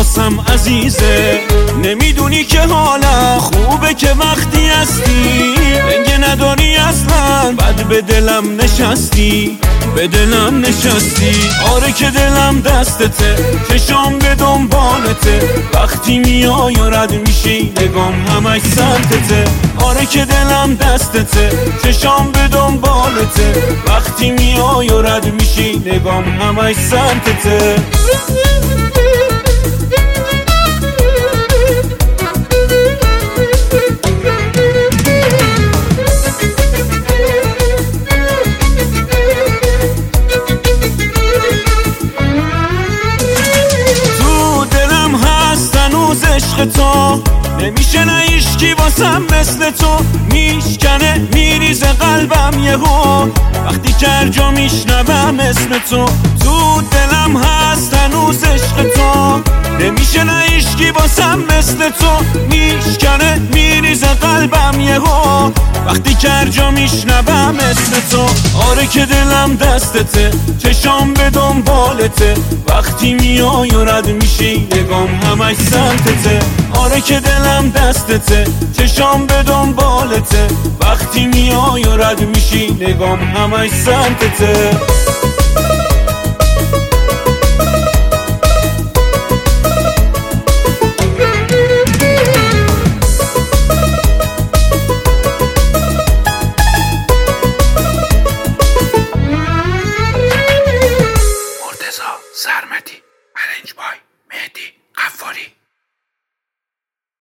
واسم عزیزه. نمیدونی که حالم خوبه که وقتی هستی، رنگ نداری اصلا، بعد به دلم نشستی، به دلم نشستی. آره که دلم دستته، چشام به دنبالته، وقتی میای و رد میشی نگام همش سمتته. آره که دلم دستته، چشام به دنبالته، وقتی میای و رد میشی نگام همش سمتته. عشق تو نمیشه نه هیچکی واسم مثل تو، میشکنه میریزه قلبم یهو وقتی که هر جا میشنوم اسم تو. تو دلم هست هنوز عشق تو، نمیشه نه هیچکی واسم مثل تو، میشکنه میریزه قلبم یهو وقتی که هر جا میشنوم اسم تو. آره که دلم دستته، چشام به دنبالته، وقتی میای و رد میشی نگام همش سمتته. آره که دلم دستته، چشام به دنبالته، وقتی میای و رد میشی نگام همش سمتته. مرتضی سرمدی، ارنج بای مهدی.